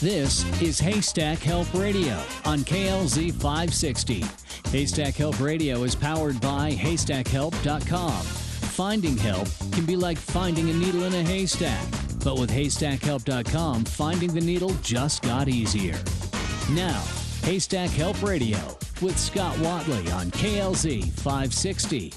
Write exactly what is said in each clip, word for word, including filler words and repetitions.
This is Haystack Help Radio on K L Z five sixty. Haystack Help Radio is powered by haystack help dot com. Finding help can be like finding a needle in a haystack, but with haystack help dot com, finding the needle just got easier. Now, Haystack Help Radio with Scott Watley on K L Z five sixty.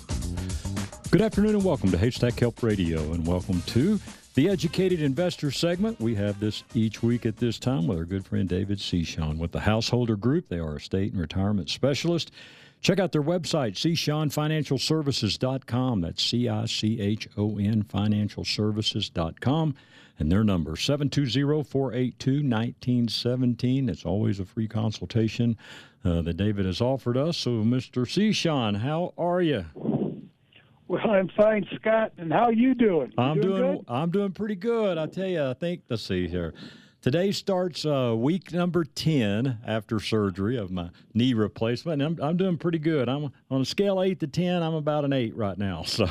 Good afternoon and welcome to Haystack Help Radio, and welcome to the Educated Investor segment. We have this each week at this time with our good friend David Cichon with the Householder Group. They are a estate and retirement specialist. Check out their website, cichon financial services dot com. That's C I C H O N financial services dot com. And their number, seven two zero, four eight two, one nine one seven. It's always a free consultation uh, that David has offered us. So, Mister Cichon, how are you? Well, I'm fine, Scott. And how are you doing? You I'm doing, doing. good? I'm doing pretty good. I tell you. I think. Let's see here. Today starts uh, week number ten after surgery of my knee replacement. And I'm I'm doing pretty good. I'm on a scale eight to ten. I'm about an eight right now. So,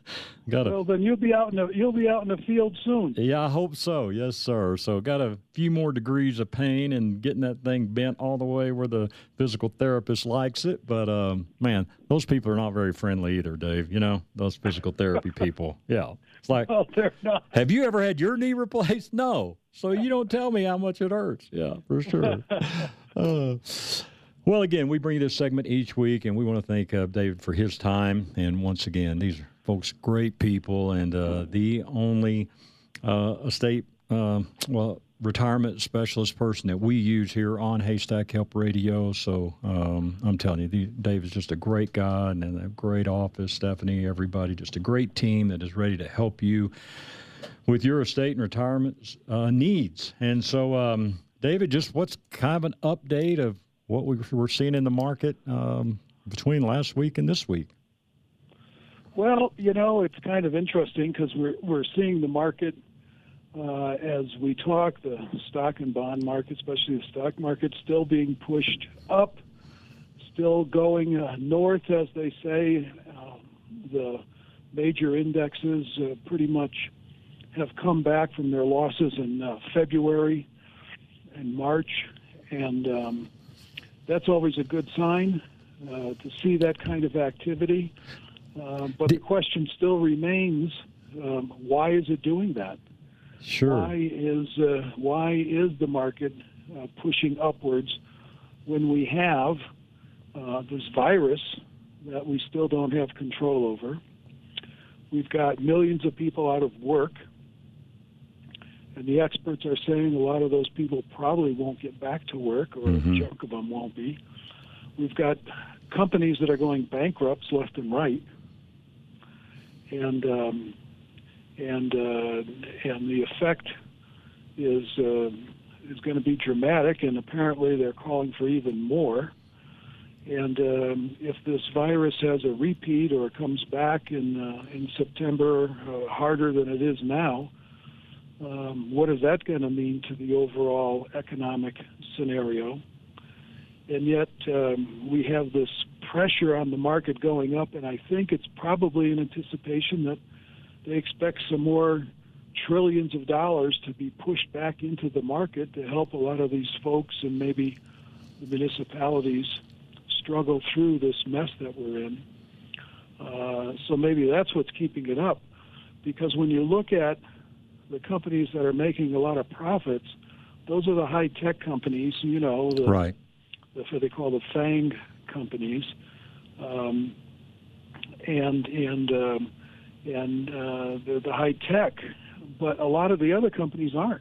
got a. Well, then you'll be out in the you'll be out in the field soon. Yeah, I hope so. Yes, sir. So, got a few more degrees of pain and getting that thing bent all the way where the physical therapist likes it. But um, man, those people are not very friendly either, Dave. You know, those physical therapy people. Yeah, it's like. Oh, they're not. Have you ever had your knee replaced? No. So you don't tell me how much it hurts. Yeah, for sure. uh, well, again, we bring you this segment each week, and we want to thank uh, David for his time. And once again, these are folks, great people, and uh, the only uh, estate, uh, well, retirement specialist person that we use here on Haystack Help Radio. So um, I'm telling you, the, Dave is just a great guy, and a great office, Stephanie, everybody, just a great team that is ready to help you with your estate and retirement uh, needs. And so, um, David, just what's kind of an update of what we were seeing in the market um, between last week and this week? Well, you know, it's kind of interesting because we're we're seeing the market uh, as we talk, the stock and bond market, especially the stock market, still being pushed up, still going uh, north, as they say. Uh, the major indexes uh, pretty much have come back from their losses in uh, February and March, and um, that's always a good sign uh, to see that kind of activity. Uh, but the question still remains, um, why is it doing that? Sure. Why is, uh, why is the market uh, pushing upwards when we have uh, this virus that we still don't have control over? We've got millions of people out of work. And the experts are saying a lot of those people probably won't get back to work, or mm-hmm. a chunk of them won't be. We've got companies that are going bankrupt left and right, and um, and uh, and the effect is uh, is going to be dramatic. And apparently, they're calling for even more. And um, if this virus has a repeat or comes back in uh, in September uh, harder than it is now. Um, what is that going to mean to the overall economic scenario? And yet um, we have this pressure on the market going up, and I think it's probably in anticipation that they expect some more trillions of dollars to be pushed back into the market to help a lot of these folks and maybe the municipalities struggle through this mess that we're in. Uh, so maybe that's what's keeping it up, because when you look at the companies that are making a lot of profits, those are the high-tech companies, you know, the, right. the, what they call the FANG companies, um, and and um, and uh, the, the high-tech, but a lot of the other companies aren't.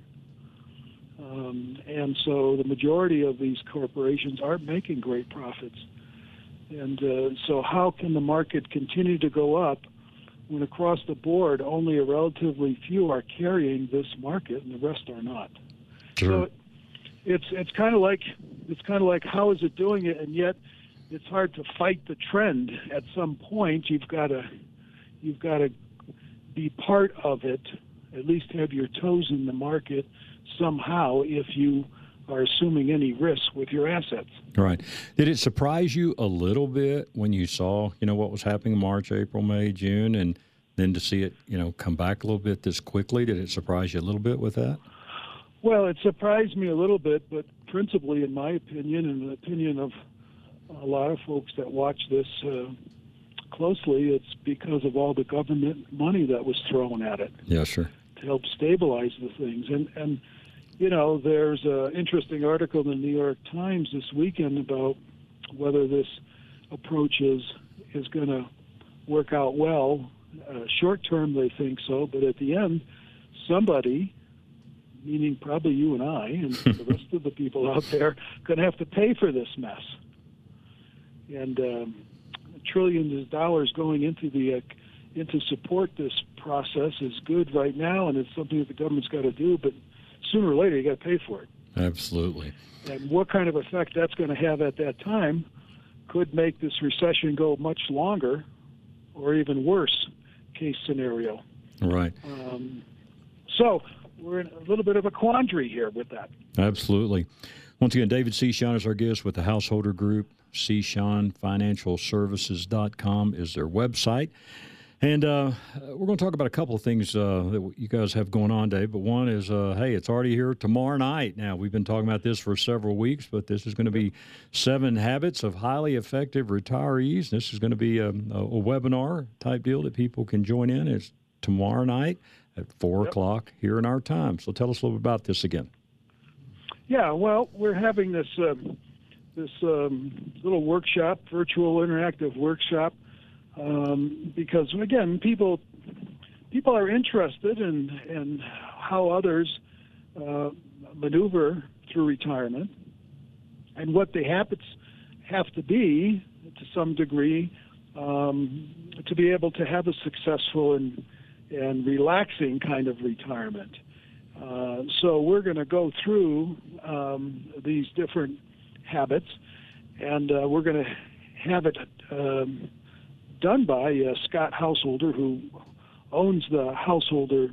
Um, and so the majority of these corporations aren't making great profits. And uh, so how can the market continue to go up when across the board only a relatively few are carrying this market and the rest are not? Sure. So it, it's it's kind of like it's kind of like how is it doing it, and yet it's hard to fight the trend. At some point, you've got to you've got to be part of it, at least have your toes in the market somehow if you are assuming any risk with your assets. Right. Did it surprise you a little bit when you saw, you know, what was happening in March, April, May, June, and then to see it, you know, come back a little bit this quickly? Did it surprise you a little bit with that? Well, it surprised me a little bit, but principally, in my opinion, and the opinion of a lot of folks that watch this uh, closely, it's because of all the government money that was thrown at it. Yeah, sure. To help stabilize the things. And, and you know, there's an interesting article in the New York Times this weekend about whether this approach is, is going to work out well. Uh, short term, they think so, but at the end, somebody, meaning probably you and I and the rest of the people out there, going to have to pay for this mess. And um, trillions of dollars going into the uh, into support this process is good right now, and it's something that the government's got to do. But sooner or later, you got to pay for it. Absolutely. And what kind of effect that's going to have at that time could make this recession go much longer, or even worse case scenario. Right. Um, so we're in a little bit of a quandary here with that. Absolutely. Once again, David Cishon is our guest with the Householder Group. Cishon Financial Services dot com is their website. And uh, we're going to talk about a couple of things uh, that you guys have going on, Dave. But one is, uh, hey, it's already here tomorrow night. Now, we've been talking about this for several weeks, but this is going to be Seven Habits of Highly Effective Retirees. This is going to be a, a, a webinar type deal that people can join in. It's tomorrow night at four yep. o'clock here in our time. So tell us a little bit about this again. Yeah, well, we're having this uh, this um, little workshop, virtual interactive workshop, um, because again, people people are interested in in how others uh, maneuver through retirement and what the habits have to be to some degree um, to be able to have a successful and and relaxing kind of retirement. Uh, so we're going to go through um, these different habits, and uh, we're going to have it um, done by uh, Scott Householder, who owns the Householder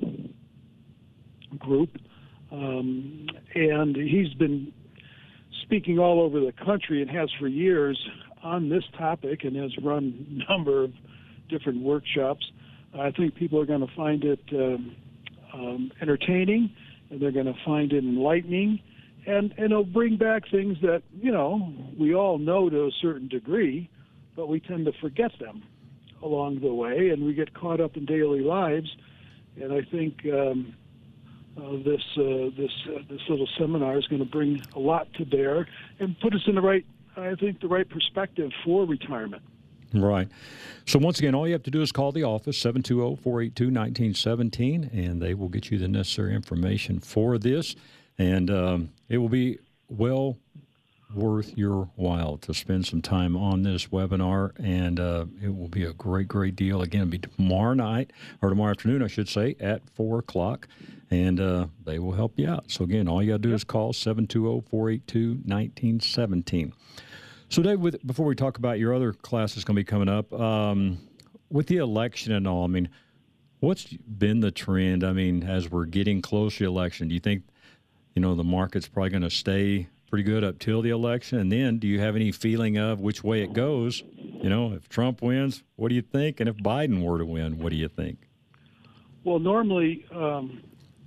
Group, um, and he's been speaking all over the country and has for years on this topic and has run a number of different workshops. I think people are going to find it um, um, entertaining, and they're going to find it enlightening, and, and it'll bring back things that, you know, we all know to a certain degree, but we tend to forget them along the way, and we get caught up in daily lives. And I think um, uh, this uh, this uh, this little seminar is going to bring a lot to bear and put us in the right, I think, the right perspective for retirement. Right. So once again, all you have to do is call the office, seven two zero, four eight two, one nine one seven, and they will get you the necessary information for this. And um, it will be well worth your while to spend some time on this webinar, and uh, it will be a great, great deal. Again, it'll be tomorrow night, or tomorrow afternoon, I should say, at four o'clock, and uh, they will help you out. So again, all you got to do yep. is call seven two zero, four eight two, one nine one seven. So, Dave, with, before we talk about your other class that's going to be coming up, um, with the election and all, I mean, what's been the trend? I mean, as we're getting close to the election, do you think, you know, the market's probably going to stay pretty good up till the election? And then do you have any feeling of which way it goes? You know, if Trump wins, what do you think? And if Biden were to win, what do you think? Well, normally um,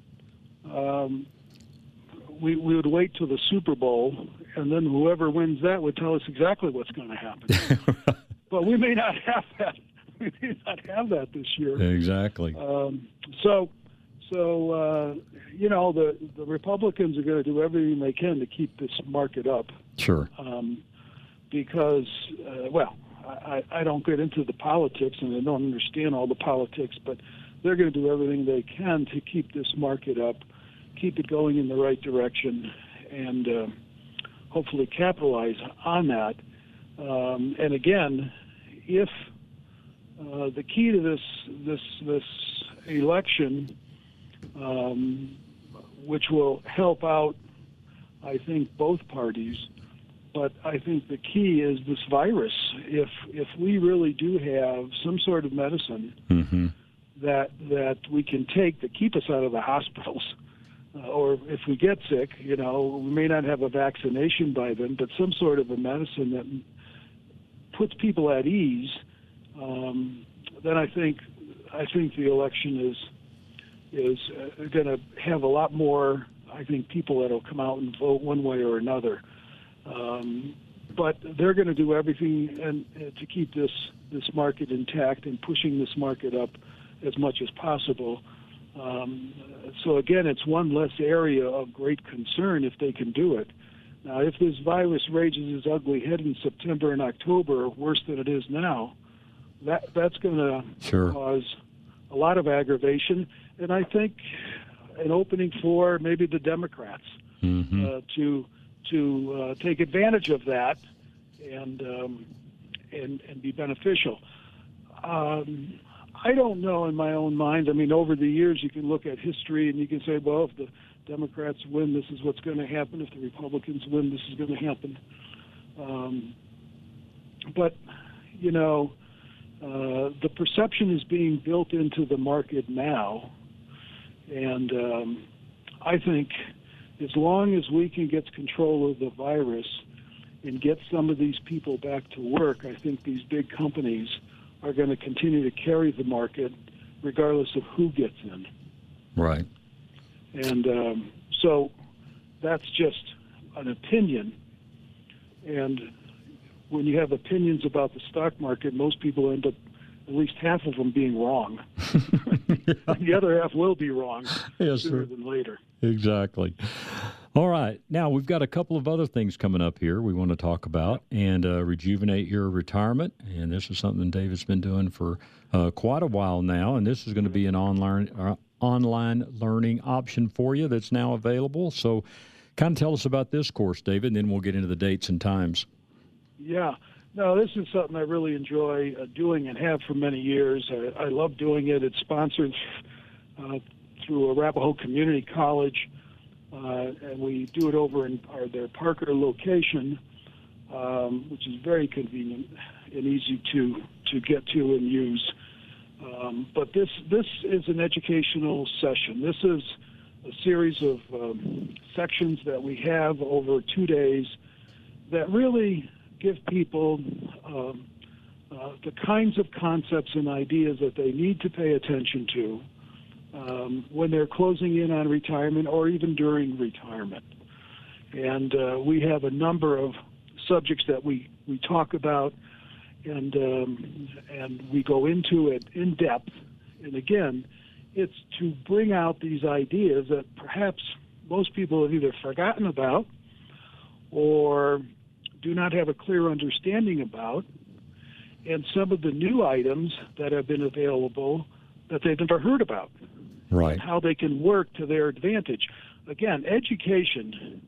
um, we, we would wait till the Super Bowl, and then whoever wins that would tell us exactly what's going to happen. But we may not have that. We may not have that this year. Exactly. Um, so, so uh, you know, the the Republicans are going to do everything they can to keep this market up. Sure. Um, because, uh, well, I, I don't get into the politics, and I don't understand all the politics, but they're going to do everything they can to keep this market up, keep it going in the right direction, and uh, hopefully capitalize on that. Um, and again, if uh, the key to this this this election, um, which will help out, I think, both parties, but I think the key is this virus. If if we really do have some sort of medicine mm-hmm. that that we can take to keep us out of the hospitals, uh, or if we get sick, you know, we may not have a vaccination by then, but some sort of a medicine that puts people at ease, um, then I think I think the election is is uh, going to have a lot more, I think, people that will come out and vote one way or another. Um, but they're going to do everything and, uh, to keep this, this market intact and pushing this market up as much as possible. Um, so, again, it's one less area of great concern if they can do it. Now, if this virus rages its ugly head in September and October, worse than it is now, that that's going to sure. cause a lot of aggravation, and I think an opening for maybe the Democrats mm-hmm. uh, to to uh, take advantage of that and um, and and be beneficial. Um, I don't know in my own mind. I mean, over the years, you can look at history and you can say, well, if the Democrats win, this is what's going to happen. If the Republicans win, this is going to happen. Um, but, you know, uh, the perception is being built into the market now. And um, I think as long as we can get control of the virus and get some of these people back to work, I think these big companies are going to continue to carry the market regardless of who gets in. Right. And um, so that's just an opinion. And when you have opinions about the stock market, most people end up, at least half of them, being wrong. And the other half will be wrong yes, sooner sir. than later. Exactly. All right. Now, we've got a couple of other things coming up here we want to talk about and uh, rejuvenate your retirement. And this is something David's been doing for uh, quite a while now. And this is going to be an online, uh, online learning option for you that's now available. So kind of tell us about this course, David, and then we'll get into the dates and times. Yeah. No, this is something I really enjoy uh, doing and have for many years. I, I love doing it. It's sponsored uh, through Arapahoe Community College, uh, and we do it over in our, their Parker location, um, which is very convenient and easy to, to get to and use. Um, but this this is an educational session. This is a series of um, sections that we have over two days that really give people um, uh, the kinds of concepts and ideas that they need to pay attention to um, when they're closing in on retirement or even during retirement. And uh, we have a number of subjects that we, we talk about, and um, and we go into it in depth. And again, it's to bring out these ideas that perhaps most people have either forgotten about or do not have a clear understanding about, and some of the new items that have been available that they've never heard about. Right. And how they can work to their advantage. Again, education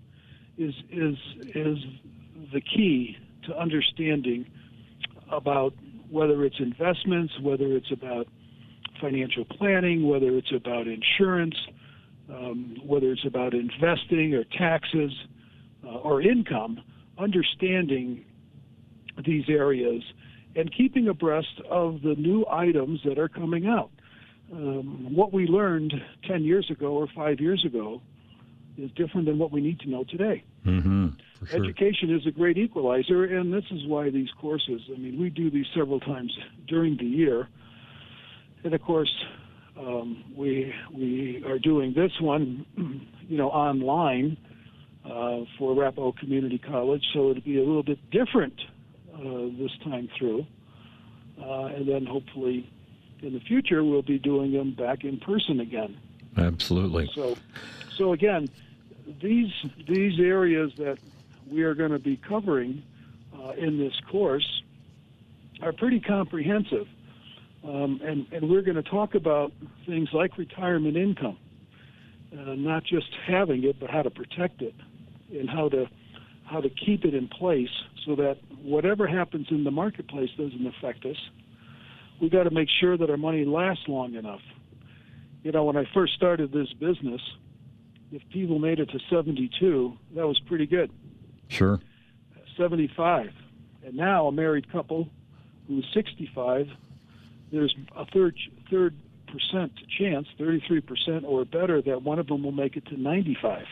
is is is the key to understanding about whether it's investments, whether it's about financial planning, whether it's about insurance, um, whether it's about investing or taxes uh, or income. Understanding these areas and keeping abreast of the new items that are coming out. Um, what we learned ten years ago or five years ago is different than what we need to know today. Mm-hmm, for sure. Education is a great equalizer, and this is why these courses, I mean, we do these several times during the year. And, of course, um, we we are doing this one, you know, online uh, for Arapahoe Community College, so it'll be a little bit different uh, this time through. Uh, and then hopefully in the future we'll be doing them back in person again. Absolutely. So, so again, these these areas that we are going to be covering uh, in this course are pretty comprehensive. Um, and, and we're going to talk about things like retirement income, uh, not just having it, but how to protect it and how to how to keep it in place so that whatever happens in the marketplace doesn't affect us. We've got to make sure that our money lasts long enough. You know, when I first started this business, if people made it to seventy-two, that was pretty good. Sure. seventy-five. And now a married couple who's sixty-five, there's a third third percent chance, thirty-three percent or better, that one of them will make it to ninety-five.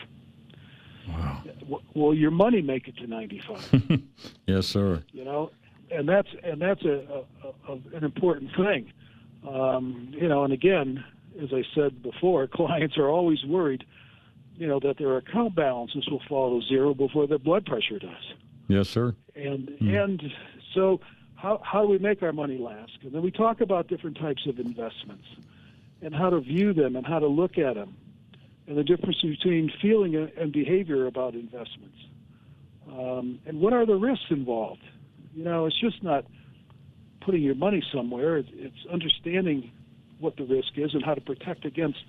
Wow. Will your money make it to ninety-five? Yes, sir. You know, and that's and that's a, a, a an important thing. Um, you know, and again, as I said before, clients are always worried you know, that their account balances will fall to zero before their blood pressure does. Yes, sir. And Mm. and so how how do we make our money last? And then we talk about different types of investments and how to view them and how to look at them, and the difference between feeling and behavior about investments. Um, and what are the risks involved? You know, it's just not putting your money somewhere. It's, it's understanding what the risk is and how to protect against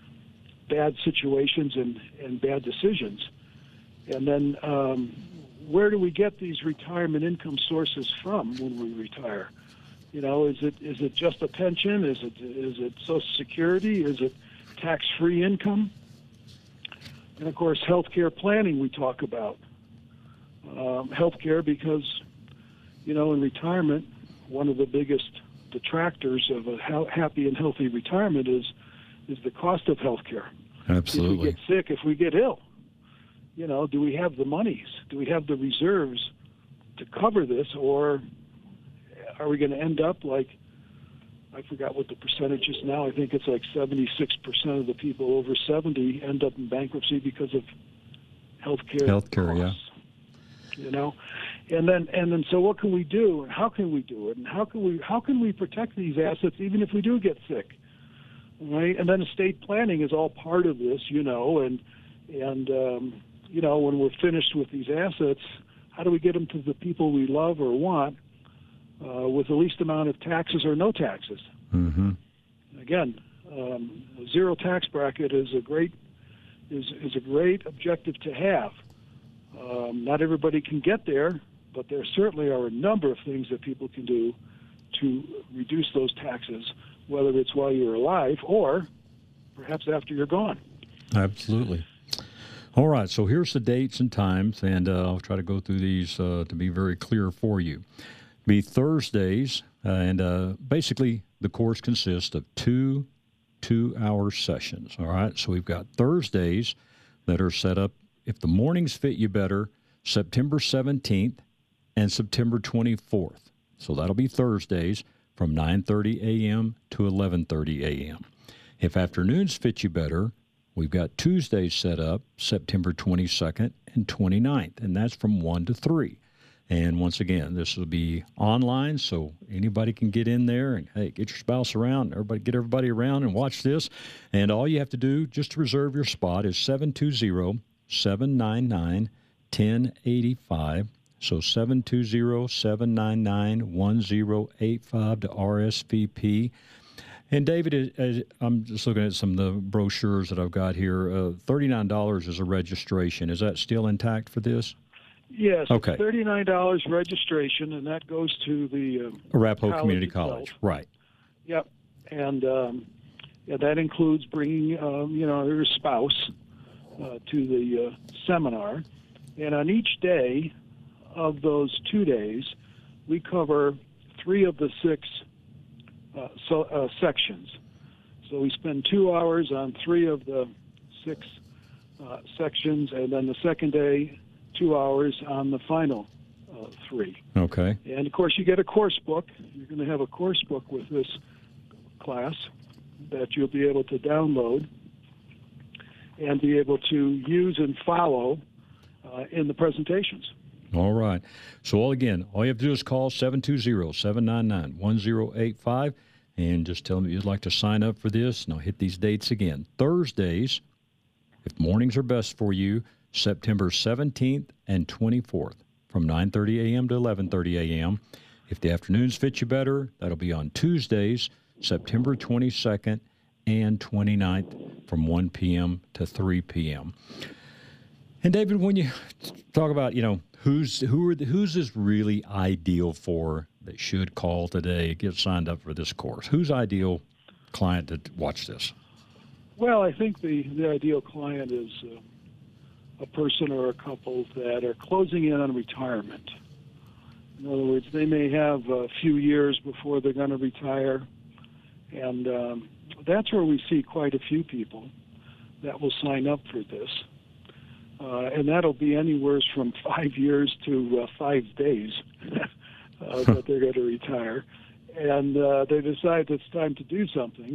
bad situations and, and bad decisions. And then um, where do we get these retirement income sources from when we retire? You know, is it is it just a pension? Is it is it Social Security? Is it tax-free income? And of course, healthcare planning we talk about. Um, healthcare because, you know, in retirement, one of the biggest detractors of a ha- happy and healthy retirement is is the cost of healthcare. Absolutely. If we get sick, if we get ill, you know, do we have the monies? Do we have the reserves to cover this, or are we going to end up like, I forgot what the percentage is now. I think it's like seventy-six percent of the people over seventy end up in bankruptcy because of healthcare Healthcare, costs. Yeah. You know, and then and then so what can we do, and how can we do it, and how can we how can we protect these assets even if we do get sick, right? And then estate planning is all part of this, you know, and and um, you know, when we're finished with these assets, how do we get them to the people we love or want uh, with the least amount of taxes or no taxes? Mm-hmm. Again, um, a zero tax bracket is a great is is a great objective to have. Um, not everybody can get there, but there certainly are a number of things that people can do to reduce those taxes, whether it's while you're alive or perhaps after you're gone. Absolutely. All right, so here's the dates and times, and uh, I'll try to go through these uh, to be very clear for you. Be Thursdays, uh, and uh, basically the course consists of two two-hour sessions, all right? So we've got Thursdays that are set up, if the mornings fit you better, September seventeenth and September twenty-fourth. So that'll be Thursdays from nine thirty a.m. to eleven thirty a.m. If afternoons fit you better, we've got Tuesdays set up, September twenty-second and twenty-ninth, and that's from one to three. And once again, this will be online, so anybody can get in there and, hey, get your spouse around, everybody, get everybody around and watch this. And all you have to do just to reserve your spot is seven two zero, seven nine nine, one zero eight five. So seven two zero, seven nine nine, one zero eight five to R S V P. And David, as I'm just looking at some of the brochures that I've got here. Uh, thirty-nine dollars is a registration. Is that still intact for this? Yes, Okay. it's thirty-nine dollars registration, and that goes to the uh, Arapahoe college Community itself. College, right. Yep, and um, yeah, that includes bringing, um, you know, your spouse uh, to the uh, seminar. And on each day of those two days, we cover three of the six uh, so, uh, sections. So we spend two hours on three of the six uh, sections, and then the second day, two hours on the final uh, three. Okay. And, of course, you get a course book. You're going to have a course book with this class that you'll be able to download and be able to use and follow uh, in the presentations. All right. So, all again, all you have to do is call seven two zero, seven nine nine, one zero eight five and just tell them you'd like to sign up for this. And I'll hit these dates again. Thursdays, if mornings are best for you, September seventeenth and twenty-fourth from nine thirty a.m. to eleven thirty a.m. If the afternoons fit you better, that'll be on Tuesdays, September twenty-second and twenty-ninth from one p.m. to three p.m. And David, when you talk about, you know, who's who are the, who's is really ideal for that should call today, get signed up for this course? Who's ideal client to watch this? Well, I think the, the ideal client is uh, a person or a couple that are closing in on retirement. In other words, they may have a few years before they're going to retire, and um, that's where we see quite a few people that will sign up for this. Uh, and that'll be anywhere from five years to uh, five days uh, that they're going to retire. And uh, they decide it's time to do something.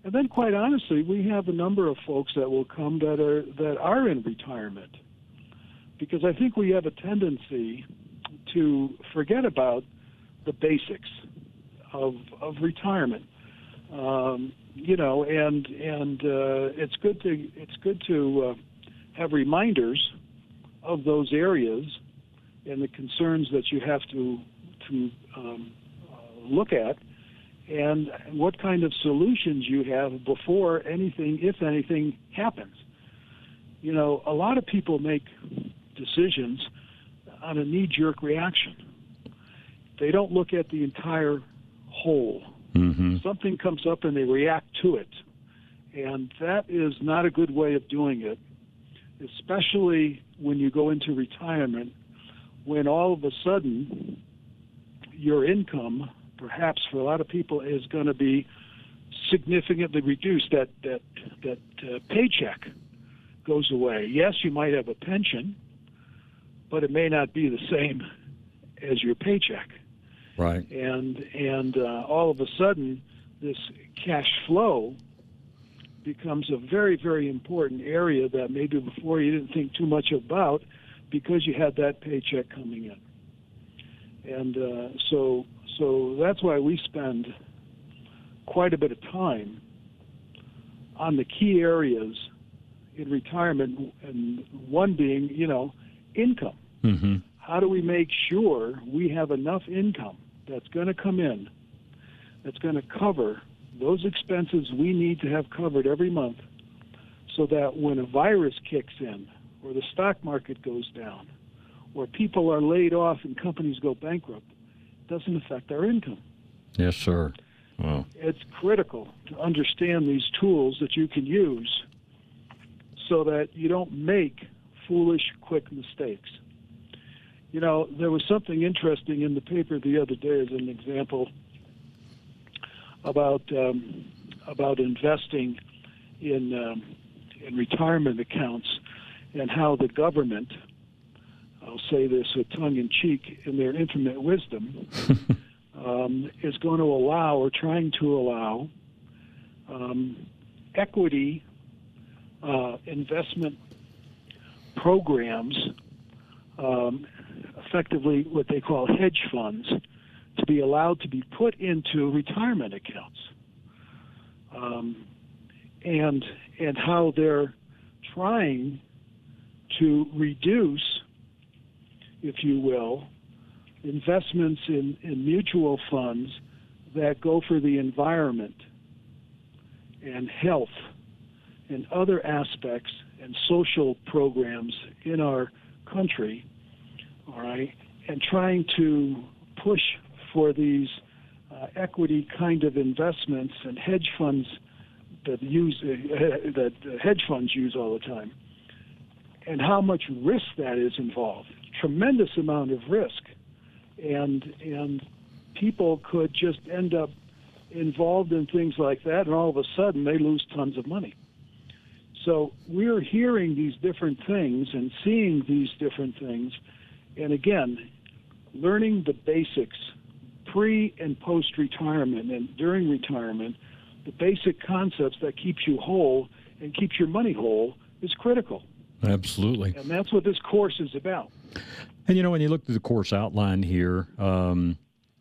And then, quite honestly, we have a number of folks that will come that are that are in retirement, because I think we have a tendency to forget about the basics of of retirement. Um, you know, and and uh, it's good to it's good to uh, have reminders of those areas and the concerns that you have to to um, uh, look at, and what kind of solutions you have before anything, if anything, happens. You know, a lot of people make decisions on a knee-jerk reaction. They don't look at the entire whole. Mm-hmm. Something comes up and they react to it. And that is not a good way of doing it, especially when you go into retirement, when all of a sudden your income, perhaps for a lot of people, is going to be significantly reduced. That that that uh, paycheck goes away. Yes, you might have a pension, but it may not be the same as your paycheck. Right. And and uh, all of a sudden, this cash flow becomes a very, very important area that maybe before you didn't think too much about, because you had that paycheck coming in. And uh, so so that's why we spend quite a bit of time on the key areas in retirement, and one being, you know, income. Mm-hmm. How do we make sure we have enough income that's going to come in, that's going to cover those expenses we need to have covered every month, so that when a virus kicks in, or the stock market goes down, or people are laid off and companies go bankrupt, it doesn't affect our income. Yes, sir. Wow. It's critical to understand these tools that you can use so that you don't make foolish, quick mistakes. You know, there was something interesting in the paper the other day as an example about um, about investing in um, in retirement accounts, and how the government, I'll say this with tongue-in-cheek, in their infinite wisdom, um, is going to allow, or trying to allow, um, equity uh, investment programs, um, effectively what they call hedge funds, to be allowed to be put into retirement accounts, um, and and how they're trying to reduce, if you will, investments in, in mutual funds that go for the environment and health and other aspects and social programs in our country, all right, and trying to push for these uh, equity kind of investments and hedge funds that use uh, that hedge funds use all the time, and how much risk that is involved. Tremendous amount of risk, and and people could just end up involved in things like that, and all of a sudden they lose tons of money. So we're hearing these different things and seeing these different things, and again, learning the basics pre and post retirement and during retirement, the basic concepts that keeps you whole and keeps your money whole is critical. Absolutely. And that's what this course is about. And, you know, when you look through the course outline here, um,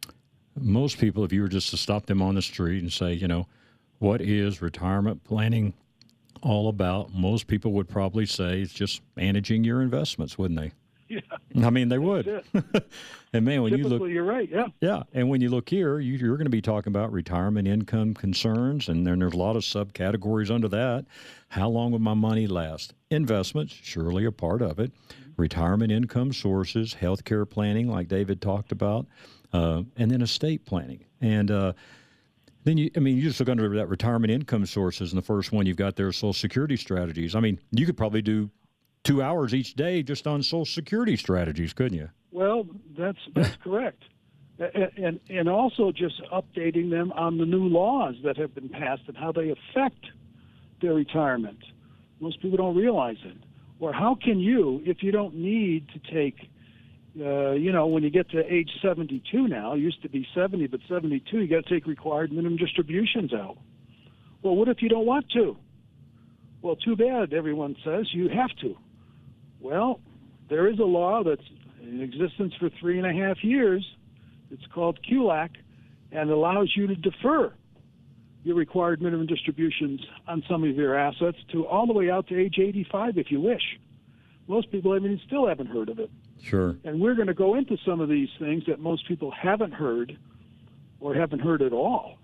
most people, if you were just to stop them on the street and say, you know, what is retirement planning all about? Most people would probably say it's just managing your investments, wouldn't they? Yeah. I mean, they would. And, man, when Typically, you look... you're right, yeah. Yeah, and when you look here, you, you're going to be talking about retirement income concerns, and then there's a lot of subcategories under that. How long will my money last? Investments, surely a part of it. Retirement income sources, healthcare planning, like David talked about, uh, and then estate planning. And uh, then, you, I mean, you just look under that retirement income sources, and the first one you've got there is Social Security strategies. I mean, you could probably do two hours each day just on Social Security strategies, couldn't you? Well, that's that's correct. And, and also just updating them on the new laws that have been passed and how they affect their retirement. Most people don't realize it. Or how can you, if you don't need to take, uh, you know, when you get to age seventy-two now, it used to be seventy, but seventy-two, you got to take required minimum distributions out. Well, what if you don't want to? Well, too bad, everyone says. You have to. Well, there is a law that's in existence for three and a half years. It's called Q L A C, and allows you to defer your required minimum distributions on some of your assets to all the way out to age eighty-five if you wish. Most people, I mean, still haven't heard of it. Sure. And we're going to go into some of these things that most people haven't heard or haven't heard at all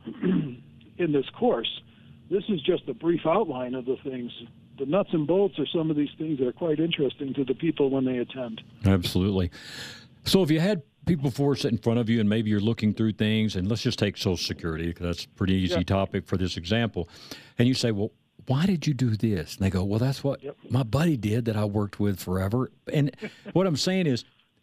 in this course. This is just a brief outline of the things. The nuts and bolts are some of these things that are quite interesting to the people when they attend. Absolutely. So if you had people for sit in front of you and maybe you're looking through things, and let's just take Social Security because that's a pretty easy Yep. topic for this example, and you say, well, why did you do this? And they go, well, that's what Yep. my buddy did that I worked with forever. And what I'm saying is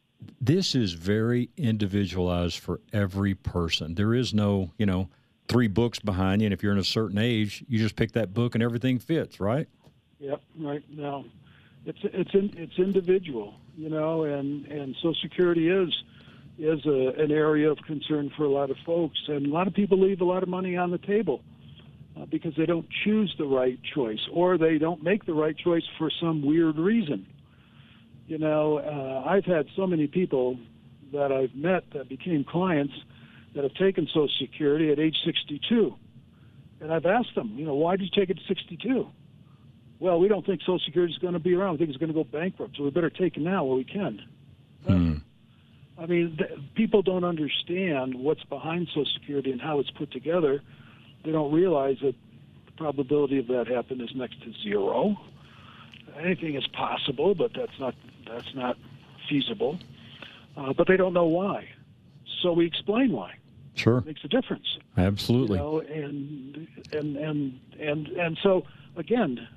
this is very individualized for every person. There is no, you know, three books behind you, and if you're in a certain age, you just pick that book and everything fits, right? Yep, right. No, it's it's in, it's individual, you know, and, and Social Security is is a, an area of concern for a lot of folks, and a lot of people leave a lot of money on the table uh, because they don't choose the right choice, or they don't make the right choice for some weird reason. You know, uh, I've had so many people that I've met that became clients that have taken Social Security at age sixty-two, and I've asked them, you know, why did you take it at sixty-two? Well, we don't think Social Security is going to be around. We think it's going to go bankrupt, so we better take it now while we can. Hmm. I mean, th- people don't understand what's behind Social Security and how it's put together. They don't realize that the probability of that happening is next to zero. Anything is possible, but that's not that's not feasible. Uh, but they don't know why. So we explain why. Sure. It makes a difference. Absolutely. You know, and and and and and so again,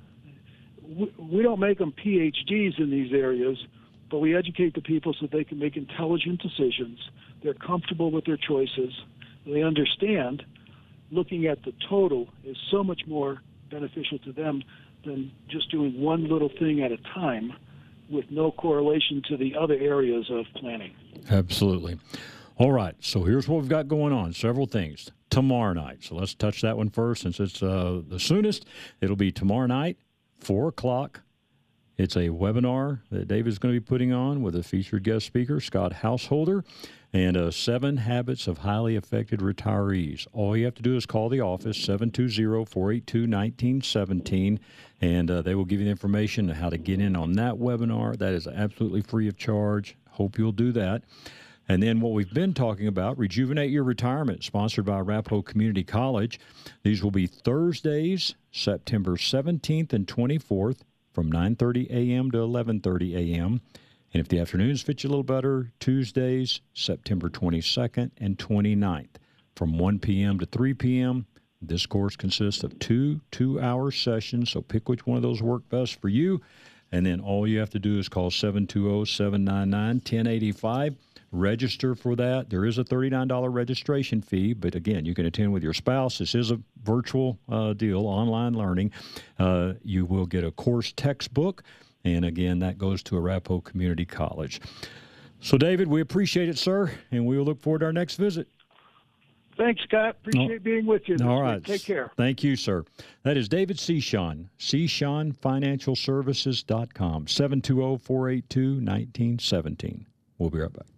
we, we don't make them P H Ds in these areas, but we educate the people so they can make intelligent decisions. They're comfortable with their choices. They understand looking at the total is so much more beneficial to them than just doing one little thing at a time with no correlation to the other areas of planning. Absolutely. All right, so here's what we've got going on. Several things. Tomorrow night. So let's touch that one first since it's uh, the soonest. It'll be tomorrow night, four o'clock. It's a webinar that David's going to be putting on with a featured guest speaker, Scott Householder, and uh, seven habits of highly affected retirees. All you have to do is call the office, seven two zero, four eight two, one nine one seven, and uh, they will give you the information on how to get in on that webinar. That is absolutely free of charge. Hope you'll do that. And then what we've been talking about, Rejuvenate Your Retirement, sponsored by Arapahoe Community College. These will be Thursdays, September seventeenth and twenty-fourth, from nine thirty a.m. to eleven thirty a.m. And if the afternoons fit you a little better, Tuesdays, September twenty-second and twenty-ninth, from one p.m. to three p.m. This course consists of two two-hour sessions, so pick which one of those work best for you. And then all you have to do is call seven two zero, seven nine nine, one zero eight five. Register for that. There is a thirty-nine dollars registration fee, but again, you can attend with your spouse. This is a virtual uh, deal, online learning. Uh, you will get a course textbook, and again, that goes to Arapahoe Community College. So, David, we appreciate it, sir, and we will look forward to our next visit. Thanks, Scott. Appreciate Oh, being with you. This all week. right. Take care. Thank you, sir. That is David Seashon, seashon financial services dot com, seven two zero, four eight two, one nine one seven. We'll be right back.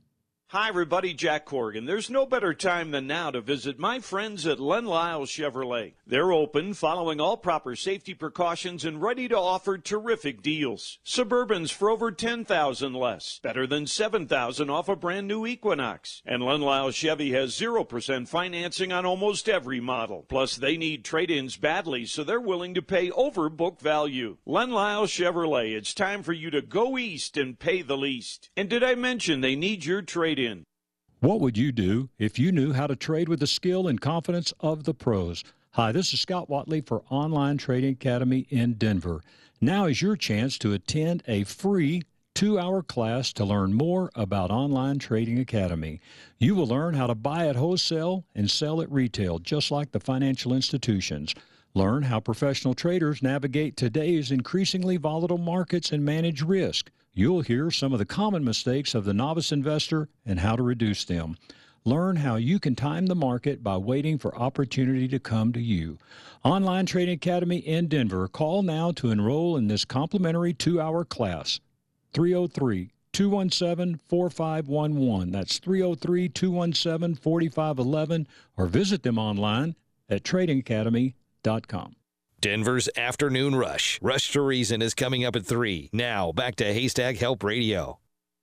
Hi, everybody. Jack Corrigan. There's no better time than now to visit my friends at Len Lyles Chevrolet. They're open, following all proper safety precautions, and ready to offer terrific deals. Suburbans for over ten thousand dollars less, better than seven thousand dollars off a brand new Equinox. And Len Lyles Chevy has zero percent financing on almost every model. Plus, they need trade-ins badly, so they're willing to pay over book value. Len Lyles Chevrolet, it's time for you to go east and pay the least. And did I mention they need your trade-in? What would you do if you knew how to trade with the skill and confidence of the pros? Hi, this is Scott Watley for Online Trading Academy in Denver. Now is your chance to attend a free two-hour class to learn more about Online Trading Academy. You will learn how to buy at wholesale and sell at retail, just like the financial institutions. Learn how professional traders navigate today's increasingly volatile markets and manage risk. You'll hear some of the common mistakes of the novice investor and how to reduce them. Learn how you can time the market by waiting for opportunity to come to you. Online Trading Academy in Denver. Call now to enroll in this complimentary two-hour class. three oh three, two one seven, four five one one. That's three oh three, two one seven, four five one one, or visit them online at trading academy dot com. Denver's Afternoon Rush. Rush to Reason is coming up at three. Now, back to Haystack Help Radio.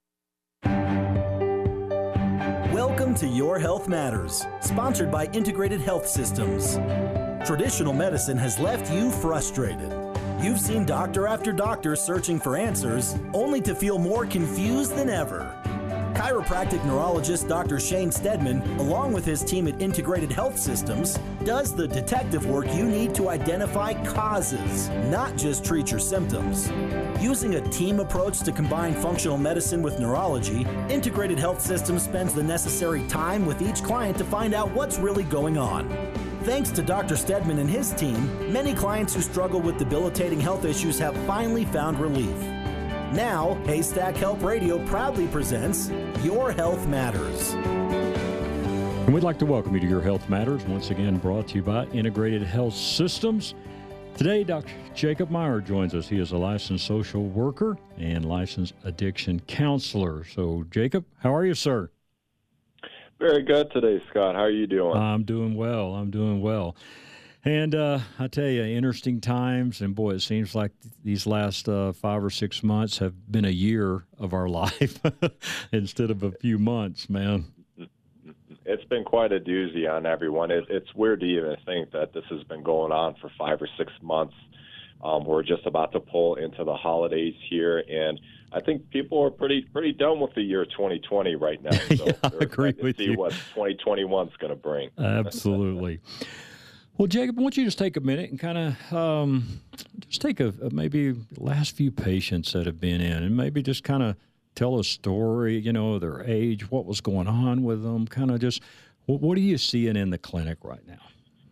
Welcome to Your Health Matters, sponsored by Integrated Health Systems. Traditional medicine has left you frustrated. You've seen doctor after doctor searching for answers, only to feel more confused than ever. Chiropractic neurologist Doctor Shane Stedman, along with his team at Integrated Health Systems, does the detective work you need to identify causes, not just treat your symptoms. Using a team approach to combine functional medicine with neurology, Integrated Health Systems spends the necessary time with each client to find out what's really going on. Thanks to Doctor Stedman and his team, many clients who struggle with debilitating health issues have finally found relief. Now, Haystack Help Radio proudly presents Your Health Matters. And we'd like to welcome you to Your Health Matters, once again brought to you by Integrated Health Systems. Today, Doctor Jacob Meyer joins us. He is a licensed social worker and licensed addiction counselor. So, Jacob, how are you, sir? Very good today, Scott. How are you doing? I'm doing well. I'm doing well. And uh, I tell you, interesting times, and boy, it seems like these last uh, five or six months have been a year of our life instead of a few months, man. It's been quite a doozy on everyone. It, it's weird to even think that this has been going on for five or six months. Um, we're just about to pull into the holidays here, and I think people are pretty pretty done with the year twenty twenty right now. So yeah, I agree with see you. what twenty twenty-one is going to bring. Absolutely. Well, Jacob, I want you to just take a minute and kind of um, just take a, a maybe last few patients that have been in, and maybe just kind of tell a story, you know, their age, what was going on with them, kind of just what, what are you seeing in the clinic right now?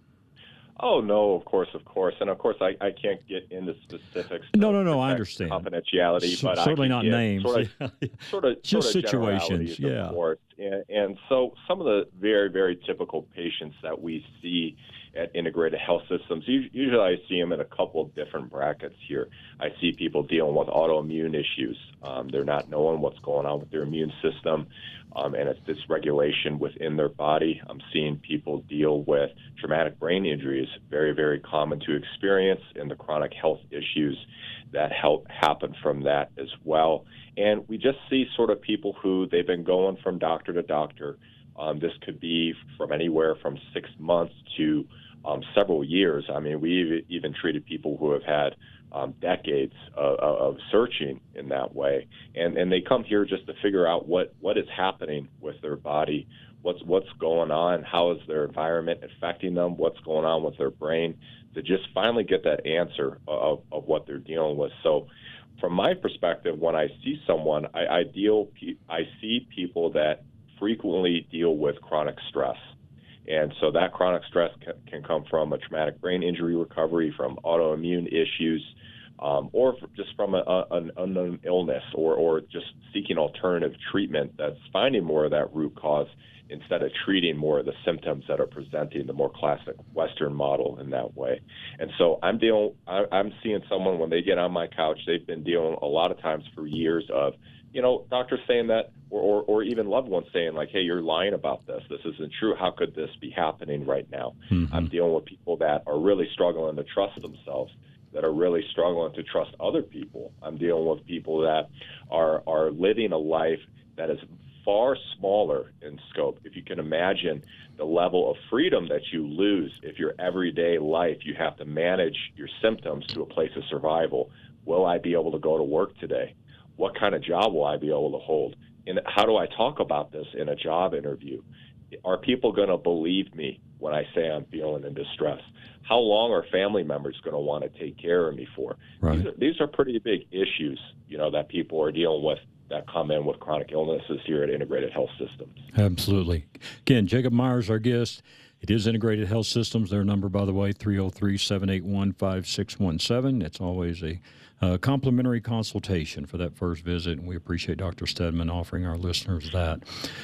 Oh, no, of course, of course. And, of course, I, I can't get into specifics. No, no, no, I understand. Confidentiality, C- but certainly I can not names. Sort of, sort of, just sort of situations, yeah. And, and so some of the very, very typical patients that we see at Integrated Health Systems, usually I see them in a couple of different brackets here. I see people dealing with autoimmune issues. Um, they're not knowing what's going on with their immune system, um, and it's dysregulation within their body. I'm seeing people deal with traumatic brain injuries, very, very common to experience, and the chronic health issues that help happen from that as well. And we just see sort of people who they've been going from doctor to doctor. Um, this could be from anywhere from six months to um, several years. I mean, we even treated people who have had um, decades of, of searching in that way. And, and they come here just to figure out what, what is happening with their body, what's, what's going on, how is their environment affecting them, what's going on with their brain, to just finally get that answer of, of what they're dealing with. So from my perspective, when I see someone, I, I deal, I see people that frequently deal with chronic stress. And so that chronic stress can, can come from a traumatic brain injury recovery, from autoimmune issues, um, or just from a, a, an unknown illness, or, or just seeking alternative treatment that's finding more of that root cause instead of treating more of the symptoms that are presenting, the more classic Western model in that way. And so I'm dealing, I, I'm seeing someone when they get on my couch, they've been dealing a lot of times for years of, you know, doctors saying that, or, or, or even loved ones saying like, hey, you're lying about this. This isn't true. How could this be happening right now? Mm-hmm. I'm dealing with people that are really struggling to trust themselves, that are really struggling to trust other people. I'm dealing with people that are, are living a life that is far smaller in scope. If you can imagine the level of freedom that you lose if your everyday life, you have to manage your symptoms to a place of survival. Will I be able to go to work today? What kind of job will I be able to hold? And how do I talk about this in a job interview? Are people going to believe me when I say I'm feeling in distress? How long are family members going to want to take care of me for? Right. These are, these are pretty big issues, you know, that people are dealing with that come in with chronic illnesses here at Integrated Health Systems. Absolutely. Again, Jacob Meyer is our guest. It is Integrated Health Systems. Their number, by the way, three oh three, seven eight one, five six one seven. It's always a uh, complimentary consultation for that first visit, and we appreciate Doctor Stedman offering our listeners that.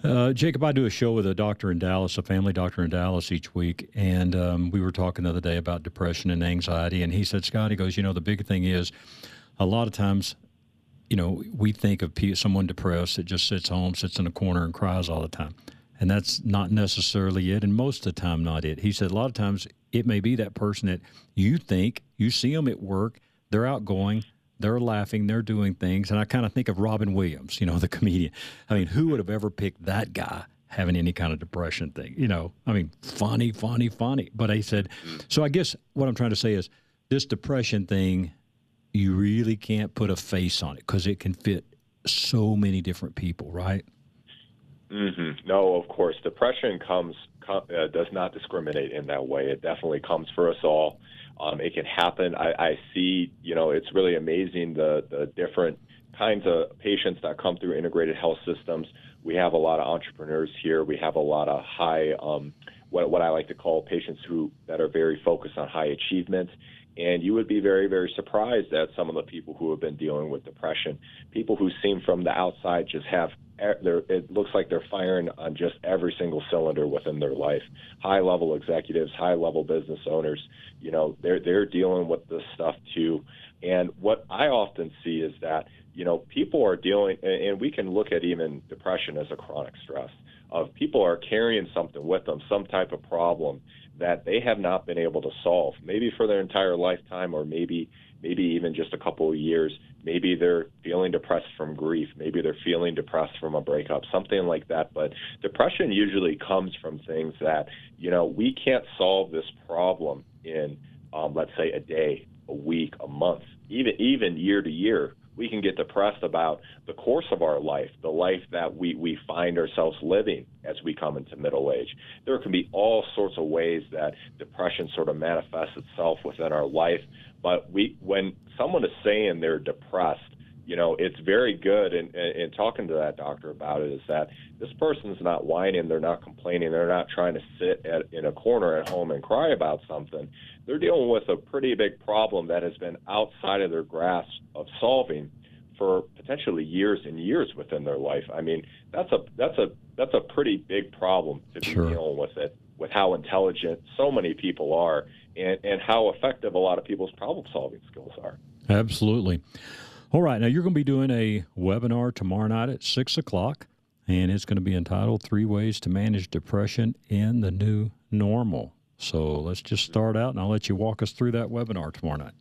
Uh, Jacob, I do a show with a doctor in Dallas, a family doctor in Dallas each week, and um, we were talking the other day about depression and anxiety, and he said, Scott, he goes, you know, the big thing is a lot of times, you know, we think of someone depressed that just sits home, sits in a corner and cries all the time, and that's not necessarily it, and most of the time not it. He said a lot of times it may be that person that you think, you see them at work, they're outgoing, they're laughing, they're doing things. And I kind of think of Robin Williams, you know, the comedian. I mean, who would have ever picked that guy having any kind of depression thing? You know, I mean, funny, funny, funny. But he said, so I guess what I'm trying to say is this depression thing, you really can't put a face on it because it can fit so many different people, right? Mm-hmm. No, of course. Depression comes com- uh, does not discriminate in that way. It definitely comes for us all. Um, it can happen. I, I see, you know, it's really amazing the, the different kinds of patients that come through integrated health systems. We have a lot of entrepreneurs here. We have a lot of high, um, what, what I like to call patients who that are very focused on high achievement. And you would be very, very surprised at some of the people who have been dealing with depression. People who seem from the outside just have, it looks like they're firing on just every single cylinder within their life. High-level executives, high-level business owners, you know, they're they're dealing with this stuff too. And what I often see is that, you know, people are dealing, and we can look at even depression as a chronic stress, of people are carrying something with them, some type of problem that they have not been able to solve, maybe for their entire lifetime, or maybe maybe even just a couple of years. Maybe they're feeling depressed from grief. Maybe they're feeling depressed from a breakup, something like that. But depression usually comes from things that, you know, we can't solve this problem in, um, let's say, a day, a week, a month, even even year to year. We can get depressed about the course of our life, the life that we, we find ourselves living as we come into middle age. There can be all sorts of ways that depression sort of manifests itself within our life. But we, when someone is saying they're depressed, you know, it's very good. And, and talking to that doctor about it is that this person's not whining, they're not complaining, they're not trying to sit at, in a corner at home and cry about something. They're dealing with a pretty big problem that has been outside of their grasp of solving for potentially years and years within their life. I mean, that's a that's a that's a pretty big problem to be Sure. dealing with it, with how intelligent so many people are, and, and how effective a lot of people's problem-solving skills are. Absolutely. All right, now you're going to be doing a webinar tomorrow night at six o'clock, and it's going to be entitled Three Ways to Manage Depression in the New Normal. So let's just start out, and I'll let you walk us through that webinar tomorrow night.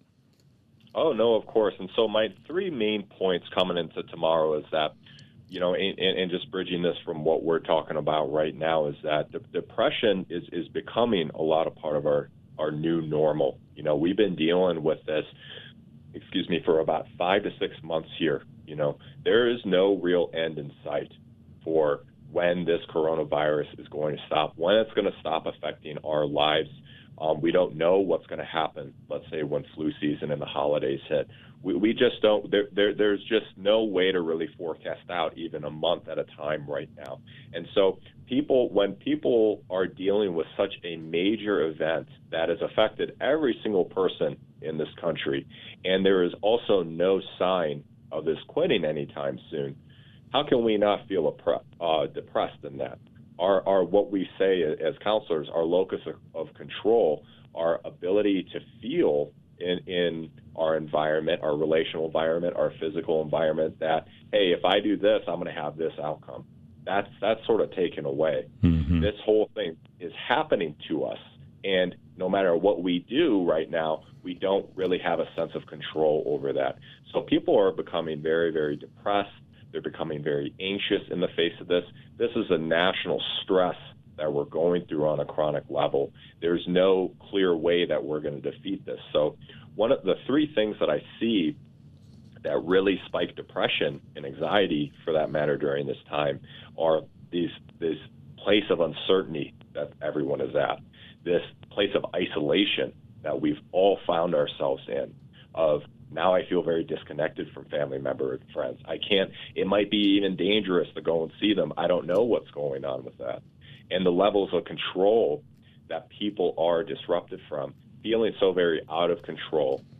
Oh, no, of course. And so my three main points coming into tomorrow is that, you know, and, and just bridging this from what we're talking about right now, is that the depression is, is becoming a lot of part of our, our new normal. You know, we've been dealing with this, excuse me, for about five to six months here. You know, there is no real end in sight for when this coronavirus is going to stop, when it's going to stop affecting our lives. Um, we don't know what's going to happen, let's say, when flu season and the holidays hit. We, we just don't, there, there, there's just no way to really forecast out even a month at a time right now. And so people, when people are dealing with such a major event that has affected every single person in this country, and there is also no sign of this quitting anytime soon, how can we not feel uh, depressed in that? Our, our, what we say as counselors, our locus of, of control, our ability to feel in, in our environment, our relational environment, our physical environment, that, hey, if I do this, I'm going to have this outcome. That's, that's sort of taken away. Mm-hmm. This whole thing is happening to us. And no matter what we do right now, we don't really have a sense of control over that. So people are becoming very, very depressed. They're becoming very anxious in the face of this. This is a national stress that we're going through on a chronic level. There's no clear way that we're going to defeat this. So one of the three things that I see that really spike depression and anxiety, for that matter, during this time are these this place of uncertainty that everyone is at, this place of isolation that we've all found ourselves in, of now I feel very disconnected from family members and friends. I can't, it might be even dangerous to go and see them. I don't know what's going on with that. And the levels of control that people are disrupted from, feeling so very out of control,